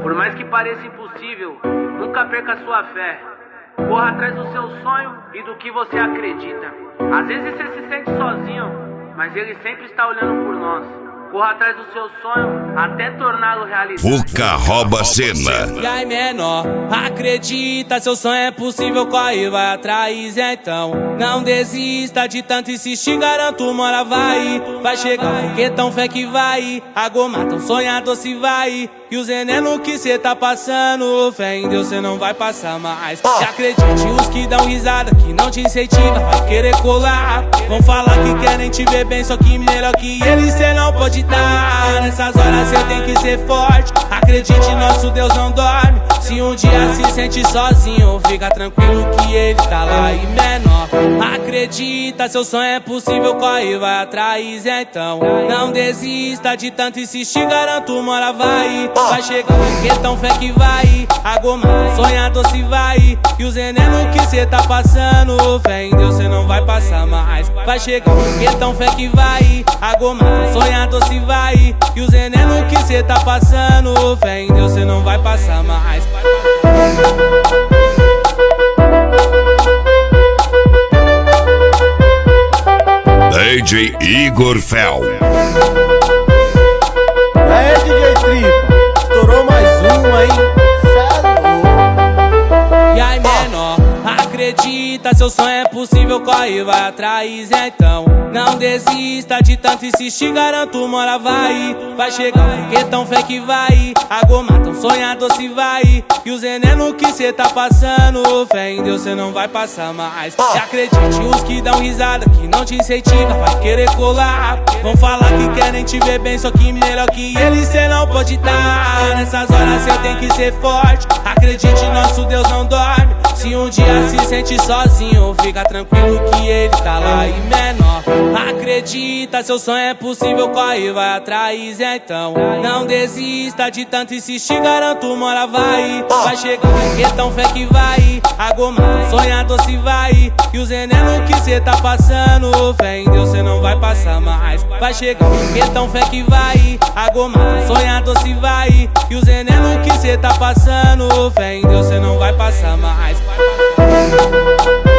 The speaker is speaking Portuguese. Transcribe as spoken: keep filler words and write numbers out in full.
Por mais que pareça impossível, nunca perca sua fé. Corra atrás do seu sonho e do que você acredita. Às vezes você se sente sozinho, mas ele sempre está olhando por nós. Corra atrás do seu sonho até torná-lo realidade. Fuca rouba cena. E aí, menor, acredita, seu sonho é possível, corre, vai atrás, então. Não desista de tanto insistir, garanto, uma hora vai. Vai chegar o foguetão, fé que vai. A goma tão sonhador se vai. E o veneno que cê tá passando, fé em Deus cê não vai passar mais. E acredite, os que dão risada, que não te incentiva, vai querer colar. Vão falar que querem te ver bem, só que melhor que eles cê não pode dar. Nessas horas cê tem que ser forte, acredite, nosso Deus não dorme. Se um dia se sente sozinho, fica tranquilo que ele tá lá. E menor, acredita, seu sonho é possível, corre, vai atrás, então. Não desista de tanto insistir, garanto, uma hora vai. Vai chegar o foguetão, fé que vai. A goma tão sonhador se vai. E o veneno que cê tá passando, fé em Deus cê não vai passar mais. Vai chegar o foguetão, fé que vai. A goma tão sonhador se vai. E o veneno que cê tá passando, fé em Deus cê não vai passar mais. D J Igor Fel. É, D J Tripa, estourou mais uma, hein? E aí, menor, acredita, seu sonho é possível, corre, vai atrás, então. Não desista de tanto insistir, garanto, uma hora vai. Vai chegar o foguetão, fé que vai. A goma tão sonhador se vai. E o veneno que cê tá passando, fé em Deus cê não vai passar mais. E acredite, os que dão risada, que não te incentiva, vai querer colar. Vão falar que querem te ver bem, só que melhor que eles cê não pode dar. Nessas horas cê tem que ser forte, acredite, nosso Deus não dorme. Se um dia se sente sozinho, fica tranquilo que ele tá lá. E menor, acredita, seu sonho é possível, corre, vai atrás, então. Não desista de tanto insistir, garanto, uma hora vai. Vai chegar o foguetão, fé que vai. A goma tão sonhador se vai. E o veneno que cê tá passando, fé em Deus cê não vai passar mais. Vai chegar o foguetão, fé que vai. A goma tão sonhador se vai. E o veneno que cê tá passando, fé em Deus cê não vai passar mais.